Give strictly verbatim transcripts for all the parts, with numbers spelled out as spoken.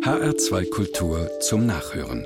H R zwei Kultur zum Nachhören.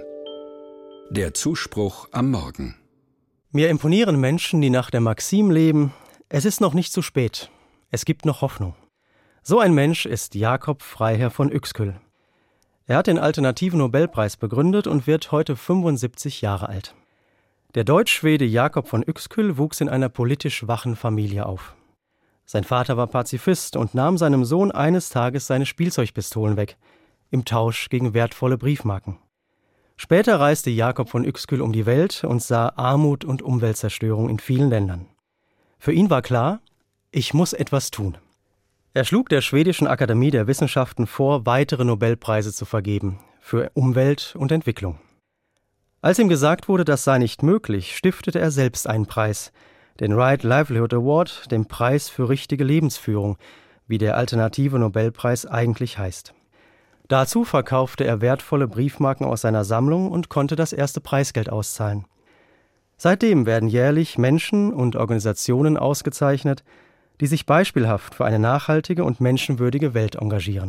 Der Zuspruch am Morgen. Mir imponieren Menschen, die nach der Maxim leben: Es ist noch nicht zu spät, es gibt noch Hoffnung. So ein Mensch ist Jakob Freiherr von Uexküll. Er hat den Alternativen Nobelpreis begründet und wird heute fünfundsiebzig Jahre alt. Der Deutsch-Schwede Jakob von Uexküll wuchs in einer politisch wachen Familie auf. Sein Vater war Pazifist und nahm seinem Sohn eines Tages seine Spielzeugpistolen weg, im Tausch gegen wertvolle Briefmarken. Später reiste Jakob von Uexküll um die Welt und sah Armut und Umweltzerstörung in vielen Ländern. Für ihn war klar: Ich muss etwas tun. Er schlug der Schwedischen Akademie der Wissenschaften vor, weitere Nobelpreise zu vergeben für Umwelt und Entwicklung. Als ihm gesagt wurde, das sei nicht möglich, stiftete er selbst einen Preis, den Right Livelihood Award, den Preis für richtige Lebensführung, wie der alternative Nobelpreis eigentlich heißt. Dazu verkaufte er wertvolle Briefmarken aus seiner Sammlung und konnte das erste Preisgeld auszahlen. Seitdem werden jährlich Menschen und Organisationen ausgezeichnet, die sich beispielhaft für eine nachhaltige und menschenwürdige Welt engagieren.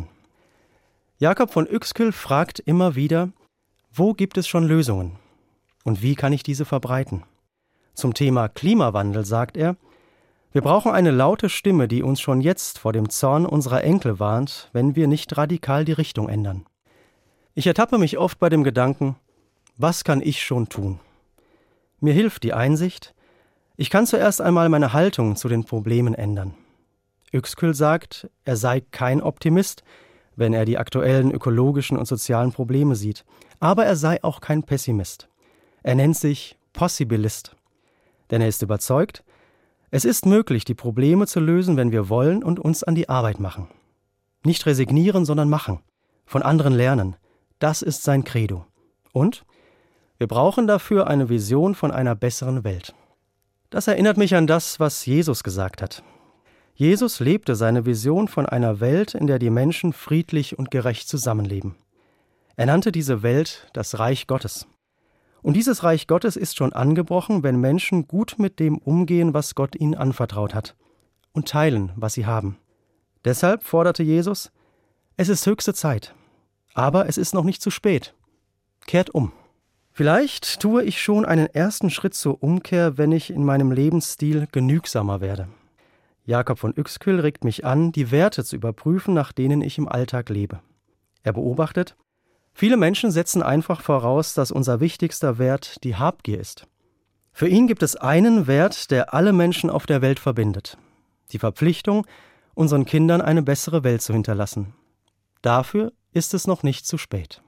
Jakob von Uexküll fragt immer wieder: Wo gibt es schon Lösungen? Und wie kann ich diese verbreiten? Zum Thema Klimawandel sagt er: Wir brauchen eine laute Stimme, die uns schon jetzt vor dem Zorn unserer Enkel warnt, wenn wir nicht radikal die Richtung ändern. Ich ertappe mich oft bei dem Gedanken: Was kann ich schon tun? Mir hilft die Einsicht: Ich kann zuerst einmal meine Haltung zu den Problemen ändern. Uexküll sagt, er sei kein Optimist, wenn er die aktuellen ökologischen und sozialen Probleme sieht. Aber er sei auch kein Pessimist. Er nennt sich Possibilist. Denn er ist überzeugt, es ist möglich, die Probleme zu lösen, wenn wir wollen und uns an die Arbeit machen. Nicht resignieren, sondern machen. Von anderen lernen. Das ist sein Credo. Und wir brauchen dafür eine Vision von einer besseren Welt. Das erinnert mich an das, was Jesus gesagt hat. Jesus lebte seine Vision von einer Welt, in der die Menschen friedlich und gerecht zusammenleben. Er nannte diese Welt das Reich Gottes. Und dieses Reich Gottes ist schon angebrochen, wenn Menschen gut mit dem umgehen, was Gott ihnen anvertraut hat, und teilen, was sie haben. Deshalb forderte Jesus: Es ist höchste Zeit, aber es ist noch nicht zu spät. Kehrt um. Vielleicht tue ich schon einen ersten Schritt zur Umkehr, wenn ich in meinem Lebensstil genügsamer werde. Jakob von Uexküll regt mich an, die Werte zu überprüfen, nach denen ich im Alltag lebe. Er beobachtet: Viele Menschen setzen einfach voraus, dass unser wichtigster Wert die Habgier ist. Für ihn gibt es einen Wert, der alle Menschen auf der Welt verbindet: Die Verpflichtung, unseren Kindern eine bessere Welt zu hinterlassen. Dafür ist es noch nicht zu spät.